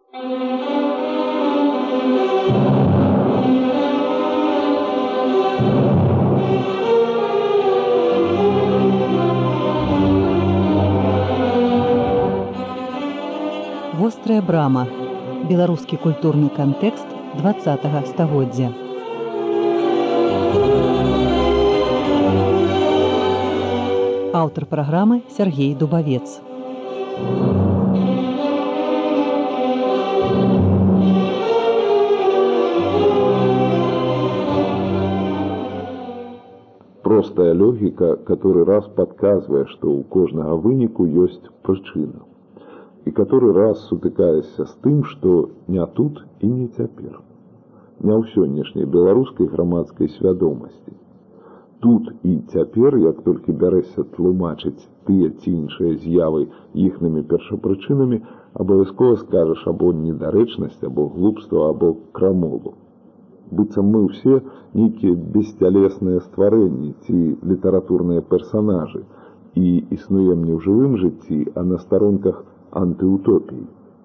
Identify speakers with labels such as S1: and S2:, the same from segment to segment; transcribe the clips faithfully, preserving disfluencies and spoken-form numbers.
S1: Вострая брама. Беларускі культурны кантэкст дваццатага стагоддзя. Аўтар праграмы Сергей Дубавец.
S2: Простая логіка который раз падказвае, што ў кожнага выніку ёсць прычына. І который раз сутыкаешся з тым, што не тут і не цяпер. Не ў сённяшняй беларускай грамадскай свядомасці. Тут і цяпер, як толькі бярэшся тлумачыць тыя ці іншыя з'явы іхнымі першапрычынамі, абавязкова скажаш або недарэчнасць, або глупства, або крамолу. Быццам мы ўсе нейкія бесцялесныя стварэнні ці літаратурныя персанажы і існуем не ў жывым жыцці, а на старонках антыутопіі.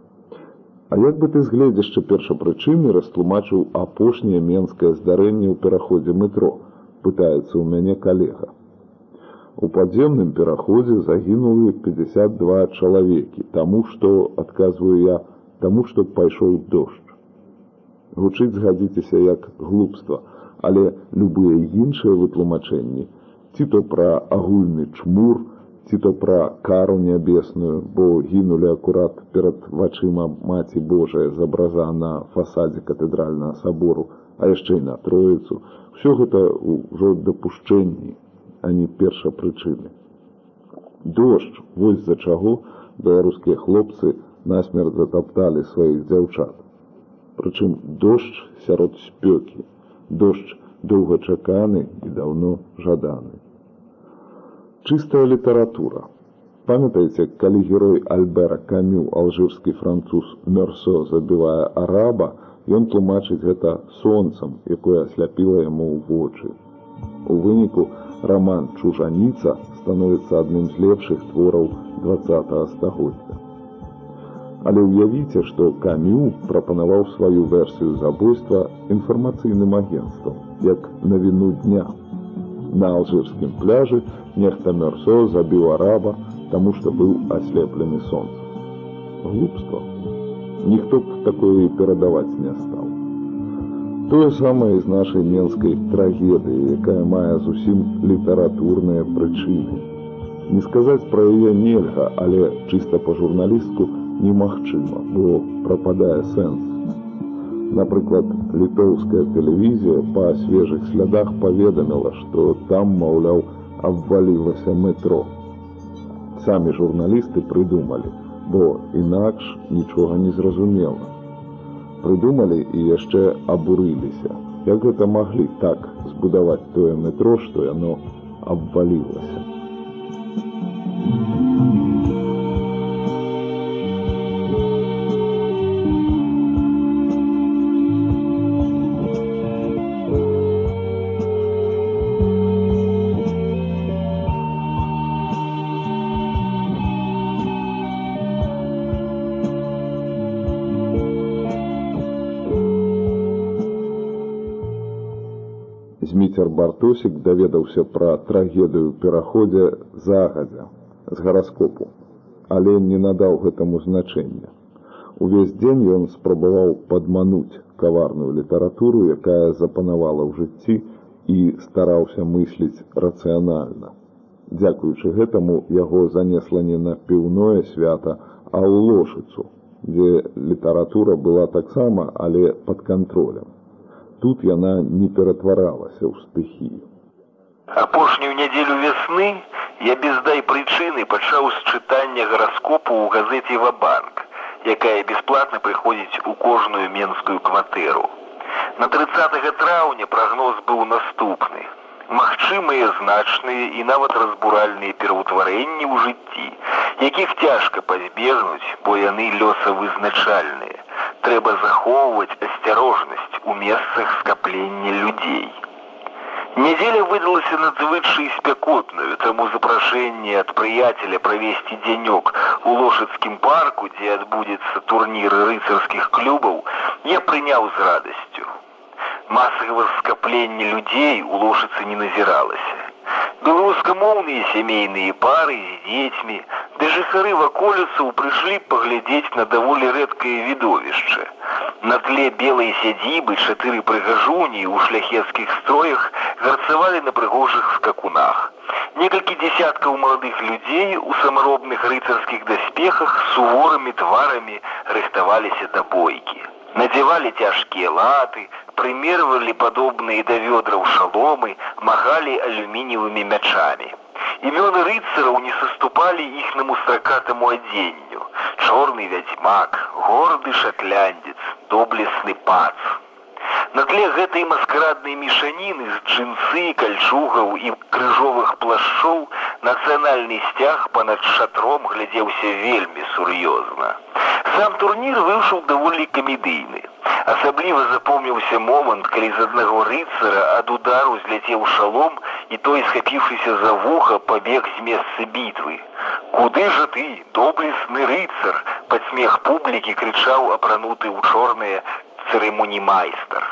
S2: А як бы ты з гледзяшча першапрычыны растлумачыў апошняе менскае здарэнне ў пераходзе метро, пытаецца ў мяне калега. У падземным пераходзе загінулі пятьдесят два чалавекі, таму што, адказваю я, таму што пайшоў дождж. Гучыць, згадзіцеся, як глупства, але любыя іншыя вытлумачэнні, ці то пра агульны чмур, ці то пра кару нябесную, бо гінулі акурат перад вачыма Маці Божая з абраза на фасадзе катэдральнага сабору, а яшчэ і на Троіцу. Усё гэта ўжо дапушчэнні, а не першапрычыны. Дождж, вось за чаго беларускія хлопцы насмерць затапталі сваіх дзяўчат. Прычым дождж сярод спёкі, дождж доўгачаканы і даўно жаданы. Чыстая літаратура. Памятаеце, калі герой Альбера Камю, алжырскі француз Мерсо забівае араба, ён тлумачыць гэта сонцам, якое асляпіла яму ў вочы. У выніку роман «Чужаніца» становіцца адным з лепшых твораў дваццатага стагоддзя. Але ўявіце, што Камю прапанаваў сваю версію забойства інфармацыйным агенцтвам, як навіну дня. На алжырскім пляжы нехта Мерсо забіў араба, таму што быў аслеплены сонцам. Глупства. Ніхто б такое і перадаваць не стаў. Тое самае з нашай менскай трагедыі, якая мае зусім літаратурныя прычыны. Не сказаць пра яе нельга, але чыста па-журналістку немагчыма, бо прападае сэнс. Напрыклад, літоўская тэлевізія па свежых слядах паведаміла, што там, маўляў, абвалілася метро. Самі журналісты прыдумалі, бо інакш нічога не зразумела. Прыдумалі і яшчэ абурыліся. Як гэта маглі так збудаваць тое метро, што яно абвалілася? Зміцер Бартосік даведаўся пра трагедыю ў пераходзе загадзя, з гараскопу, але не надаў гэтаму значэння. Увесь дзень ён спрабаваў падмануць каварную літаратуру, якая запанавала ў жыцці, і стараўся мысліць рацыянальна. Дзякуючы гэтаму яго занесла не на піўное свята, а ў Лошыцу, дзе літаратура была таксама, але пад кантролем. Тут яна не ператваралася ў стыхію.
S3: Апошнюю нядзелю вясны я без дай прычыны пачаў з чытання гараскопу ў газеце «Ва-банк», якая бясплатна прыходзіць у кожную менскую кватэру. На трыццатага траўня прагноз быў наступны. Магчымыя значныя і нават разбуральныя пераўтварэнні ў жыцці, якіх цяжка пазбегнуць, бо яны лёсавызначальныя. Трэба захоўваць асцярожнасць у месцах скаплення людзей. Нядзеля выдалася надзвычай спякотнаю, таму запрашэнне ад прыяцеля правесці дзянёк у Лошыцкім парку, дзе адбудзецца турнір рыцарскіх клубаў, я прыняў з радасцю. Масавага скаплення людзей у Лошыцы не назіралася. Беларускамоўныя сямейныя пары з дзецьмі, ды жыхары ваколіцаў прыйшлі паглядзець на даволі рэдкае відовішча. На тле белай сядзібы чатыры прыгажуні ў шляхецкіх строях гарцавалі на прыгожых скакунах. Некалькі дзесяткаў маладых людзей у самаробных рыцарскіх даспехах з суворымі тварамі рыхтаваліся да бойкі. Надзявалі цяжкія латы, прымервалі падобныя да вёдраў шаломы, махалі алюмініевымі мячамі. Імёны рыцараў не саступалі іхнаму стракатаму адзенню. Чорны вядзьмак, горды шатляндзец, доблесны пац. На тле гэтай маскараднай мешаніны з джинсы, кальчугаў і крыжовых плашчоў нацыянальны сцяг панад шатром глядзеўся вельмі сур'ёзна. Сам турнір выйшаў даволі камедыйны. Асабліва запомніўся момант, калі з аднаго рыцара ад удару зляцеў шалом, і той, схапіўшыся за вуха, пабег з месца бітвы. «Куды жа ты, доблесны рыцар?» — пад смех публікі крычаў апрануты ў чорнае цырымонімайстар.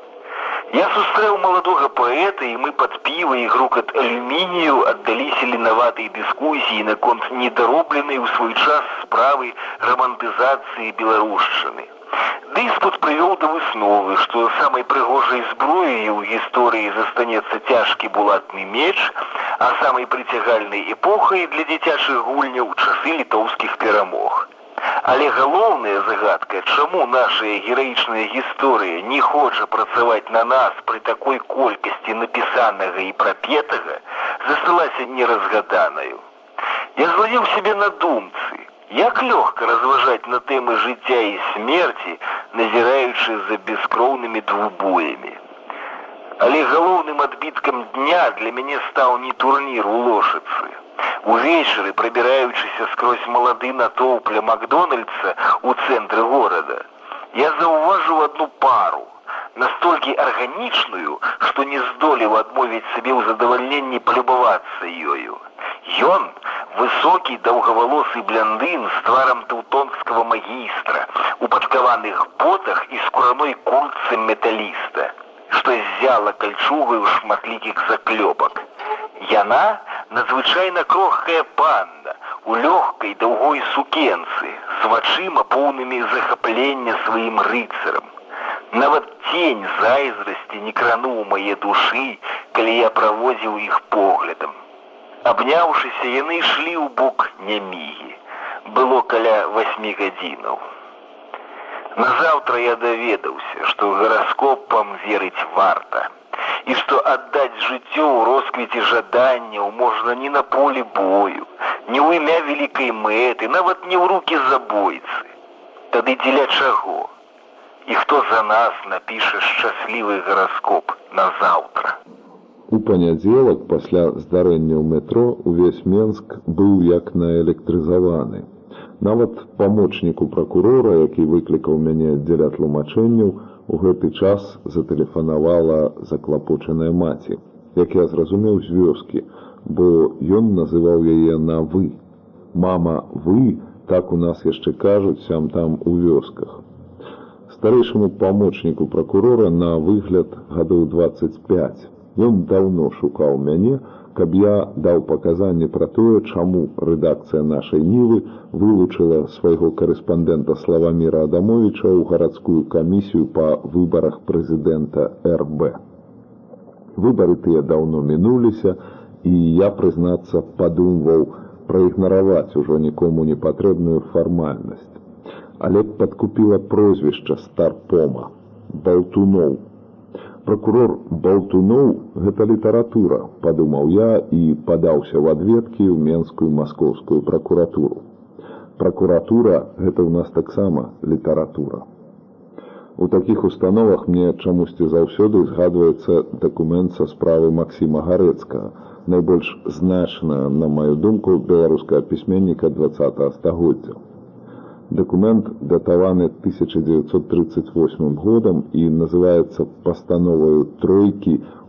S3: Я сустрэў маладога паэта, і мы пад піва і грукат алюмінію аддаліся ленаватай дыскусіі наконт недаробленай у свой час справы рамантызацыі беларушчыны. Дыспут прывёў да высновы, што самай прыгожай зброяй у гісторыі застанецца цяжкі булатны меч, а самай прыцягальнай эпохай для дзіцячых гульняў часы літоўскіх перамог. Але галоўная загадка, чаму нашая гераічная гісторыя не хоча працаваць на нас пры такой колькасці напісанага і прапетага, засталася неразгаданаю. Я злавіў сябе на думцы, як лёгка разважаць на тэмы жыцця і смерці, назіраючы за бескроўнымі двубоямі. Але галоўным адбіткам дня для мяне стаў не турнір у Лошыцы. Увечары, прабіраючыся скрозь малады натоўп ля Макдональдса ў цэнтры горада, я заўважыў адну пару, настолькі арганічную, што не здолеў адмовіць сабе ў задавальненні палюбавацца ёю. Ён — высокі даўгавалосы блондын з тварам тэўтонскага магістра, у падкаваных ботах і скураной куртцы металіста, што ззяла кальчугаю шматлікіх заклёпак. Яна — надзвычайна крохкая панна, у лёгкай даўгой сукенцы, з вачыма поўнымі захаплення сваім рыцарам. Нават тень зайздрасці не крануў мае душы, калі я праводзіў іх поглядам. Абняўшыся, яны ішлі ў бок Нямігі. Было каля васьмі гадзінаў. Назаўтра я даведаўся, што гараскопам верыць варта, і што аддаць жыццё ў росквіце жаданняў можна не на полі бою, не ў імя вялікай мэты, нават не ў рукі забойцы. Тады дзеля чаго? І хто за нас напіша шчаслівы гараскоп на заўтра?
S2: У панядзелак, пасля здарэння ў метро, увесь Менск быў як наэлектрызаваны. Нават памочніку пракурора, які выклікаў мяне дзеля тлумачэнняў, у гэты час затэлефанавала заклапочаная маці, як я зразумеў з вёскі, бо ён называў яе на «вы». «Мама, вы», так у нас яшчэ кажуць сям-там у вёсках. Старэйшаму памочніку пракурора на выгляд гадоў дваццаць пяць. Ён даўно шукаў мяне, каб я даў паказанні пра тое, чаму рэдакцыя нашай Нівы вылучыла свайго карэспандэнта Славаміра Адамовіча ў гарадскую камісію па выбарах прэзідэнта эр бэ. Выбары тыя даўно мінуліся, і я, прызнацца, падумваў праігнараваць ужо нікому не патрэбную фармальнасць. Але падкупіла прозвішча Старпома — Балтуноў. Пракурор Балтуноў — гэта літаратура, падумаў я і падаўся ў адведкі ў Менскую маскоўскую пракуратуру. Пракуратура — гэта ў нас таксама літаратура. У такіх установах мне чамусьці заўсёды згадваецца дакумент са справы Максіма Гарэцкага, найбольш значная, на маю думку, беларускага пісьменніка дваццатага стагоддзя. Документ датаваны тысяча дзевяцьсот тридцать восьмым годам і называецца пастановаю тройкі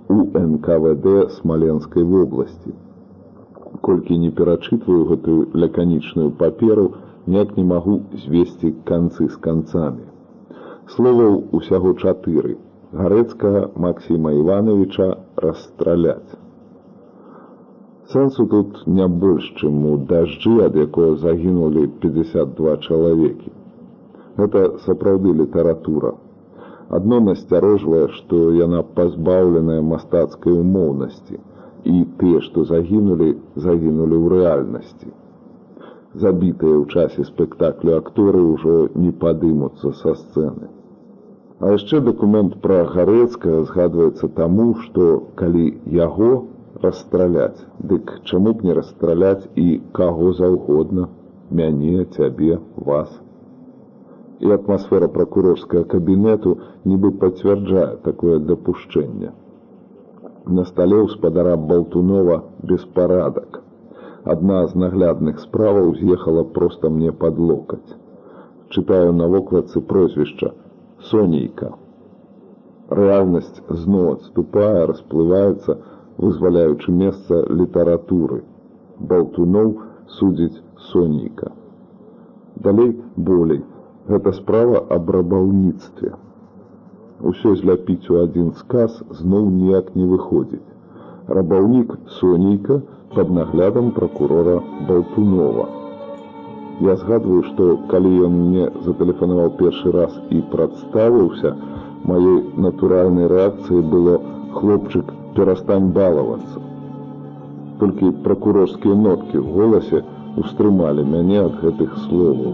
S2: у эн ка вэ дэ Смоленскай вобласці. Колькі не перачытваю гэтую лаканічную паперу, ніяк не магу звесці канцы з канцамі. Словаў усяго чатыры. Гарэцкага Максіма Івановича расстраляць. Сэнсу тут не больш, чым у дажджы, ад якога загінулі пятьдесят два чалавекі. Гэта сапраўды літаратура. Адно насцярожвае, што яна пазбаўленая мастацкай умоўнасці, і тыя, што загінулі, загінулі ў рэальнасці. Забітыя ў часе спектаклю акторы ўжо не падымуцца са сцэны. А яшчэ дакумент пра Гарэцкага згадваецца таму, што калі яго расстраляць, дык чаму б не расстраляць і каго заўгодна, мяне, цябе, вас. І атмасфера пракурорскага кабінету нібы пацвярджае такое дапушчэнне. На стале ў спадара Балтунова беспарадак. Адна з наглядных справаў з'ехала проста мне пад локаць. Чытаю на вокладцы прозвішча Сонейка. Рэальнасць зноў адступае, расплываецца, вызваляючы месца літаратуры. Балтуноў судзіць Сонейка. Далей болей. Гэта справа аб рабаўніцтве. Усё зляпіць у адзін сказ зноў ніяк не выходзіць. Рабаўнік Сонейка пад наглядам пракурора Балтунова. Я згадваю, што калі ён мне затэлефанаваў першы раз і прадставіўся, маёй натуральнай рэакцыяй было: «Хлопчык, перастань балавацца». Толькі пракурорскія ноткі ў голасе устрымалі мяне ад гэтых словаў.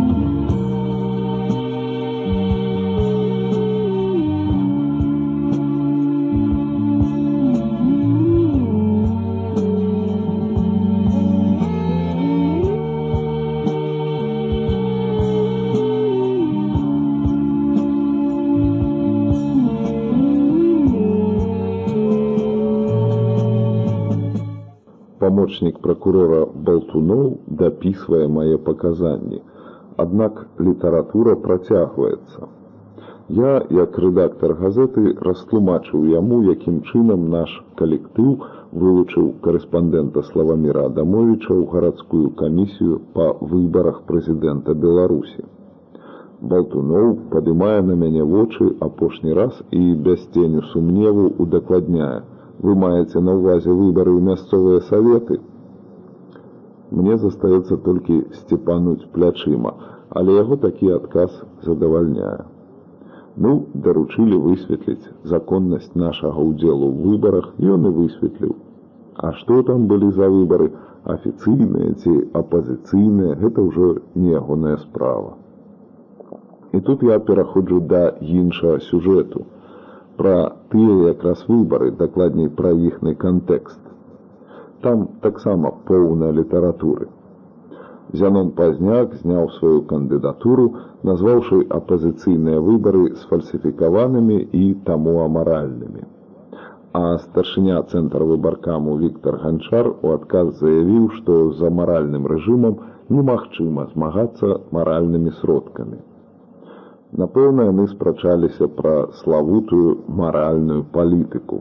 S2: Памочнік пракурора Балтуноў дапісвае мае паказанні. Аднак літаратура працягваецца. Я, як рэдактар газеты, растлумачыў яму, якім чынам наш калектыў вылучыў карэспандэнта Славаміра Адамовіча ў гарадскую камісію па выбарах прэзідэнта Беларусі. Балтуноў падымае на мяне вочы апошні раз і без ценю сумневу удакладняе: «Вы маеце на ўвазе выбары ў мясцовыя саветы?» Мне застаецца толькі сцепануць плячыма, але яго такі адказ задавальняе. Ну, даручылі высветліць законнасць нашага ўдзелу ў выбарах, ён і высветліў. А што там былі за выбары, афіцыйныя ці апазіцыйныя, гэта ўжо не ягоная справа. І тут я пераходжу да іншага сюжэту. Пра тыя якраз выбары, дакладней пра іхны кантэкст. Там таксама поўна літаратуры. Зянон Пазняк зняў сваю кандыдатуру, назваўшы апазіцыйныя выбары сфальсіфікаванымі і таму амаральнымі. А старшыня цэнтра выбаркаму Віктар Ганчар у адказ заявіў, што за маральным рэжымам немагчыма змагацца маральнымі сродкамі. Напэўна, яны спрачаліся пра славутую маральную палітыку.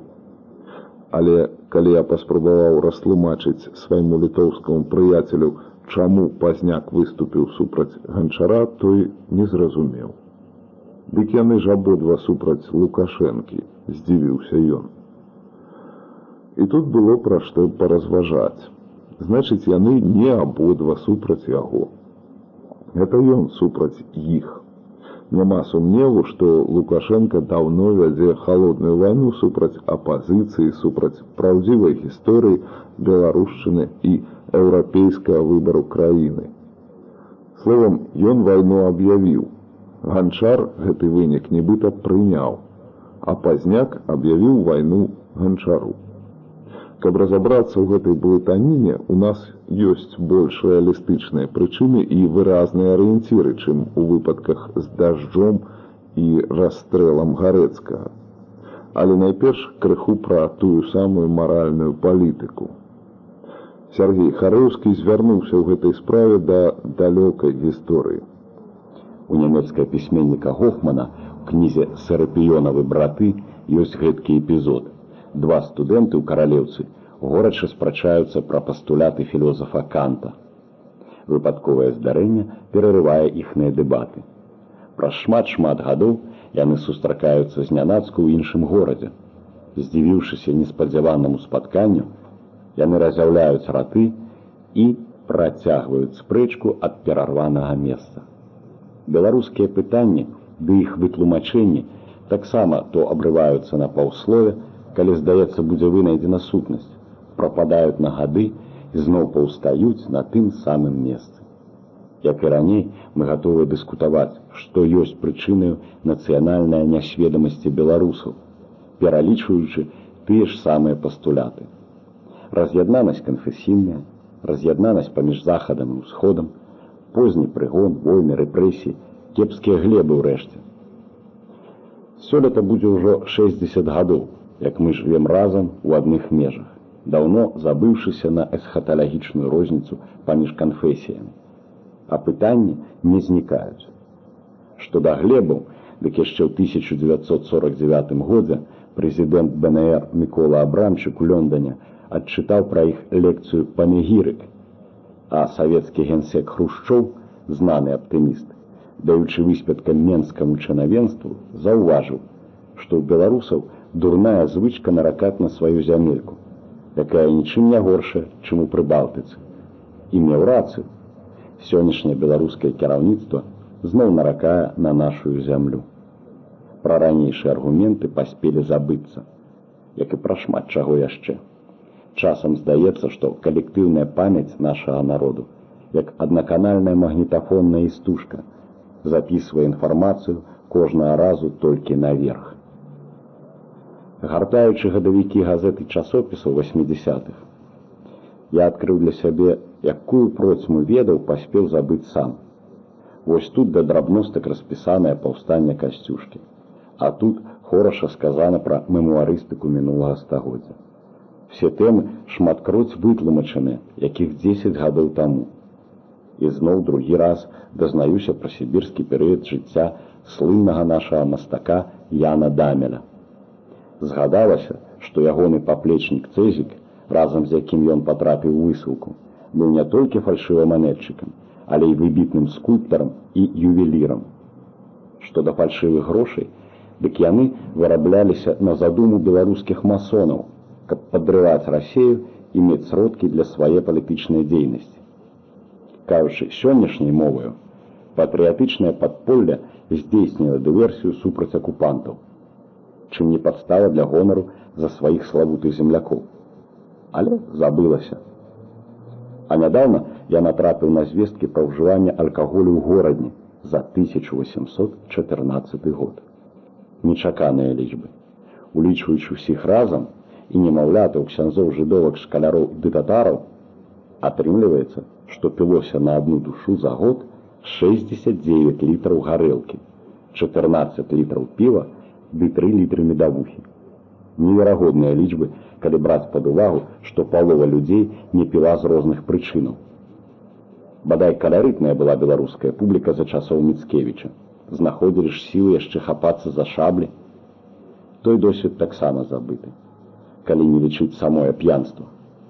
S2: Але калі я паспрабаваў растлумачыць свайму літоўскаму прыяцелю, чаму Пазняк выступіў супраць Ганчара, той не зразумеў. Дык яны ж абодва супраць Лукашэнкі, здзівіўся ён. І тут было пра што паразважаць. Значыць, яны не абодва супраць яго. Гэта ён супраць іх. Няма сумневу, што Лукашенко даўно вядзе халодную вайну супраць апазіцыі, супраць праўдзівай гісторыі беларушчыны і еўрапейскага выбару краіны. Словам, ён вайну аб'явіў. Ганчар гэты вынік нібыта прыняў, а Пазняк аб'явіў вайну Ганчару. Каб разабрацца ў гэтай блытаніне, у нас ёсць больш рэалістычныя прычыны і выразныя арыенціры, чым у выпадках з дажджом і расстрэлам Гарэцкага. Але найперш крыху пра тую самую маральную палітыку. Сяргей Харэўскі звярнуўся ў гэтай справе да далёкай гісторыі.
S4: У нямецкага пісьменніка Гофмана ў кнізе «Серапіёнавы браты» ёсць гэткі эпізод. Два студэнты ў каралеўцы горача спрачаюцца пра пастуляты філосафа Канта. Выпадковае здарэнне перарывае іхныя дэбаты. Праз шмат-шмат гадоў яны сустракаюцца знянацку ў іншым горадзе. Здзівіўшыся неспадзяванаму спатканню, яны разяўляюць раты і працягваюць спрэчку ад перарванага месца. Беларускія пытанні ды іх вытлумачэнні таксама то абрываюцца на паўслове, калі, здаецца, будзе вынайдзена сутнасць, прападаюць на гады і зноў паўстаюць на тым самым месцы. Як і раней, мы гатовы дыскутаваць, што ёсць прычынаю нацыянальнай нясведамасці беларусаў, пералічваючы тыя ж самыя пастуляты. Раз'яднанасць канфесійная, раз'яднанасць паміж захадам і ўсходам, позні прыгон, войны, рэпрэсіі, кепскія глебы ўрэшце. Сёлета будзе ўжо шэсцьдзесят гадоў, як мы жывем разам у адных межах, даўно забыўшыся на эсхаталагічную розніцу паміж канфесіямі. А пытанні не знікаюць. Што да глебаў, дык яшчэ ў тысяча дзевяцьсот сорок дзевятым годзе прэзідэнт бэ эн эр Мікола Абрамчык у Лёндане адчытаў пра іх лекцыю «Панегірык», а савецкі генсек Хрушчоў, знаны аптыміст, даючы выспяткам менскаму чынавенству, заўважыў, што ў беларусаў дурная звычка наракаць на сваю зямельку, якая нічым не горшая, чым у Прыбалтыцы. І меў рацыю. Сённяшняе беларускае кіраўніцтва зноў наракае на нашу зямлю. Пра ранейшыя аргументы паспелі забыцца, як і пра шмат чаго яшчэ. Часам здаецца, што калектыўная памяць нашага народу, як аднаканальная магнітафонная істужка, запісвае інфармацыю кожнага разу толькі наверх. Гартаючы гадавікі газет і часопісаў васьмідзясятых, я адкрыў для сябе, якую процьму ведаў паспеў забыць сам. Вось тут да драбностак распісанае паўстанне Касцюшкі, а тут хораша сказана пра мемуарыстыку мінулага стагоддзя. Все тэмы шматкроць вытлумачаны, якіх дзесяць гадоў таму. І зноў другі раз дазнаюся пра сібірскі перыяд жыцця слыннага нашага мастака Яна Дамеля. Згадалася, што ягоны паплечнік Цэзік, разам з якім ён патрапіў у высылку, быў не толькі фальшываманетчыкам, але і выбітным скульптарам і ювелірам. Што да фальшывых грошай, дык яны вырабляліся на задуму беларускіх масонаў, каб падрываць Расею і мець сродкі для свае палітычнай дзейнасці. Кажучы сённяшняй моваю, патрыятычнае падполле здзейсніла дыверсію супраць акупантаў, чым не падстава для гонару за сваіх славутых землякоў. Але забылася. А нядаўна я натрапіў на звесткі пра ўжыванне алкаголю ў горадні за тысяча васемсот чатырнаццаты год. Нечаканыя лічбы. Улічваючы ўсіх разам, і немаўлятаў, ксяндзоў, жыдовак, шкаляроў ды татараў, атрымліваецца, што пілося на адну душу за год шэсцьдзесят дзевяць літраў гарэлкі, чатырнаццаць літраў піва ды тры літры медавухі. Неверагодныя лічбы, калі браць пад увагу, што палова людзей не піла з розных прычынаў. Бадай каларытная была беларуская публіка за часоў Міцкевіча. Знаходзілі ж сілы яшчэ хапацца за шаблі. Той досвед таксама забыты, калі не лічыць самое п'янства.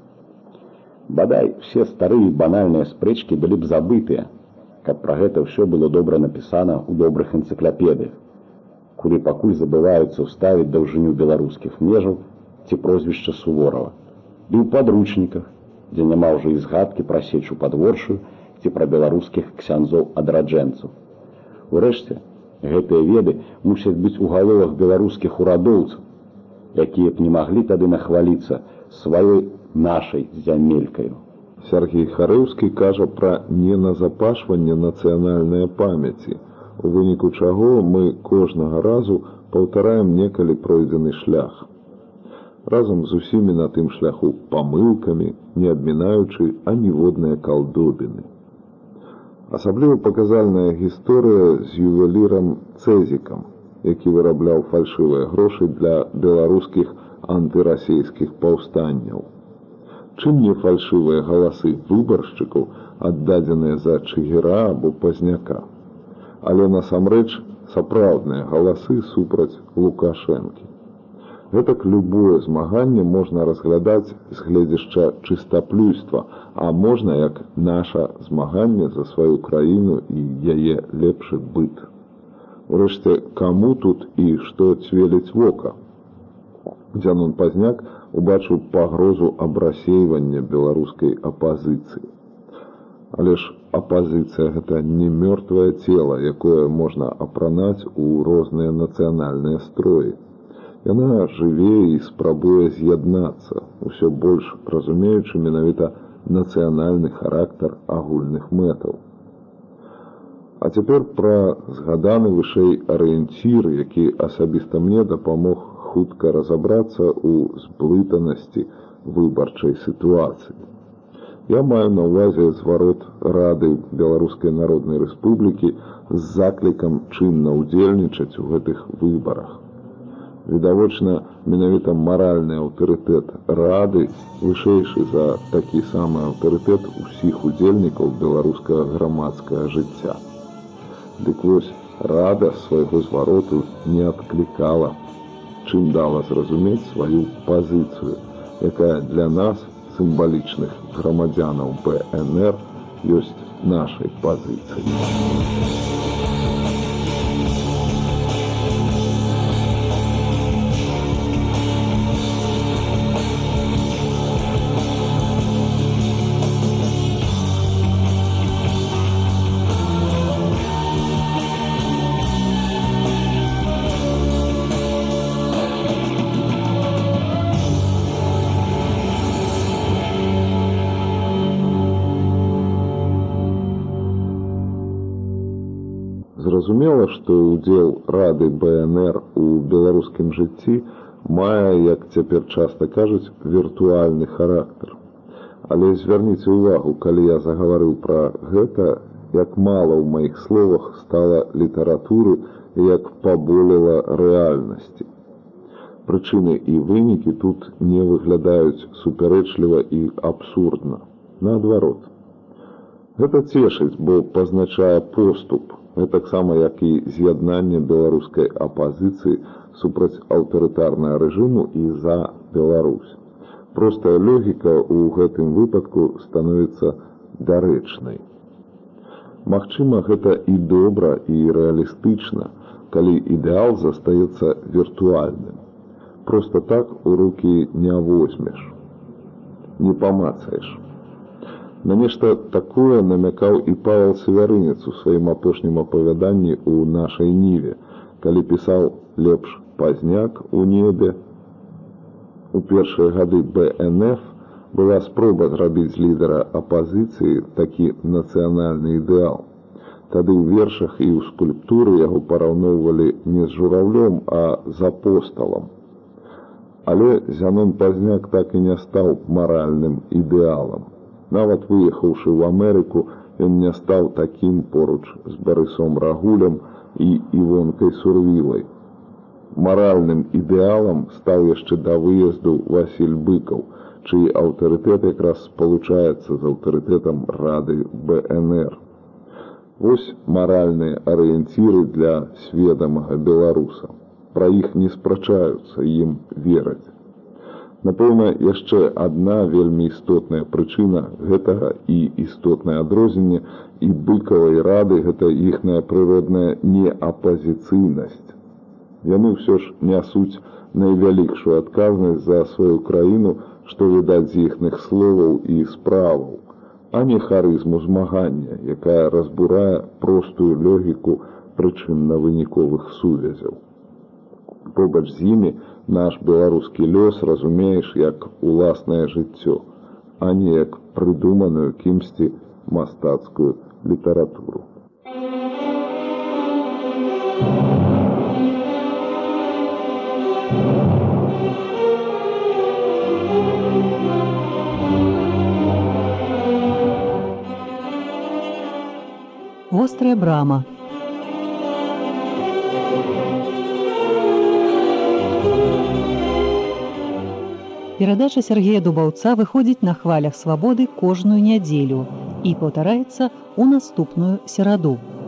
S4: Бадай, все старыя банальныя спрэчкі былі б забытыя, каб пра гэта ўсё было добра напісана ў добрых энцыклапедыях, куды пакуль забываюцца ўставіць даўжыню беларускіх межаў ці прозвішча Суворава, і ў падручніках, дзе няма ўжо і згадкі пра сечу падворшую ці пра беларускіх ксяндзоў-адраджэнцаў. Урэшце, гэтыя веды мусяць быць у галовах беларускіх урадоўцаў, якія б не маглі тады нахваліцца сваёй нашай зямелькаю.
S2: Сергей Харэўскі кажа пра неназапашванне нацыянальнай памяці, у выніку чаго мы кожнага разу паўтараем некалі пройдзены шлях. Разам з усімі на тым шляху памылкамі, не адмінаючы аніводныя калдобіны. Асабліва паказальная гісторыя з ювелірам Цэзікам, які вырабляў фальшывыя грошы для беларускіх антырасейскіх паўстанняў. Чым не фальшывыя галасы выбаршчыкаў, аддадзеныя за Чыгіра або Пазняка, але насамрэч сапраўдныя галасы супраць Лукашэнкі. Гэтак любое змаганне можна разглядаць з гледзяшча чыстаплюйства, а можна як наша змаганне за сваю краіну і яе лепшы быт. Урэшце, каму тут і што цвеліць вока? Дзянон Пазняк убачыў пагрозу абрасейвання беларускай апазіцыі. Але ж апазіцыя гэта не мёртвае цела, якое можна апранаць у розныя нацыянальныя строі. Яна жыве і спрабуе з'яднацца, усё больш разумеючы менавіта нацыянальны характар агульных мэтаў. А цяпер пра згаданы вышэй арыенцір, які асабіста мне дапамог хутка разабрацца ў зблытанасці выбарчай сітуацыі. Я маю на ўвазе зварот Рады Беларускай Народнай Рэспублікі з заклікам чынна ўдзельнічаць у гэтых выбарах. Відавочна, менавіта маральны аўтарытэт Рады вышэйшы за такі самы аўтарытэт усіх удзельнікаў беларускага грамадскага жыцця. Дык вось, Рада свайго звароту не адклікала, чым дала зразумець сваю пазіцыю, якая для нас, сімвалічных грамадзянаў бэ эн эр, ёсць нашай пазіцыяй. Зразумела, што ўдзел Рады бэ эн эр у беларускім жыцці мае, як цяпер часта кажуць, віртуальны характар. Але звярніце ўвагу, калі я загаварыў пра гэта, як мала ў маіх словах стала літаратуры і як паболела рэальнасці. Прычыны і вынікі тут не выглядаюць супярэчліва і абсурдна. Наадварот. Гэта цешыць, бо пазначае поступ, гэтаксама як і з'яднанне беларускай апазіцыі супраць аўтарытарнага рэжыму і за Беларусь. Простая логіка ў гэтым выпадку становіцца дарэчнай. Магчыма, гэта і добра, і рэалістычна, калі ідэал застаецца віртуальным. Проста так у рукі не возьмеш, не памацаеш. На нешта такое намякаў і Павел Севярынец у сваім апошнім апавяданні ў нашай ніве, калі пісаў «Лепш Пазняк у небе». У першыя гады бэ эн эф была спроба зрабіць з лідара апазіцыі такі нацыянальны ідэал. Тады ў вершах і ў скульптуры яго параўноўвалі не з журавлём, а з апосталам. Але Зянон Пазняк так і не стаў маральным ідэалам. Нават выехаўшы ў Амерыку, ён не стаў такім поруч з Барысом Рагулем і Івонкай Сурвілай. Маральным ідэалам стаў яшчэ да выезду Васіль Быкаў, чый аўтарытэт якраз спалучаецца з аўтарытэтам Рады бэ эн эр. Вось маральныя арыенціры для сведамага беларуса. Пра іх не спрачаюцца, ім вераць. Напэўна, яшчэ адна вельмі істотная прычына гэтага і істотнае адрозненне і Быкавай Рады — гэта іхная прыродная неапазіцыйнасць. Яны ўсё ж нясуць найвялікшую адказнасць за сваю краіну, што відаць з іхных словаў і справаў, а не харызму змагання, якая разбурае простую логіку прычынна-выніковых сувязяў. Побач з імі наш беларускі лёс разумееш як уласнае жыццё, а не як прыдуманую кімсьці мастацкую літаратуру.
S1: Вострая брама. Перадача Сергея Дубаўца выходзіць на хвалях свабоды кожную нядзелю і паўтараецца ў наступную сераду.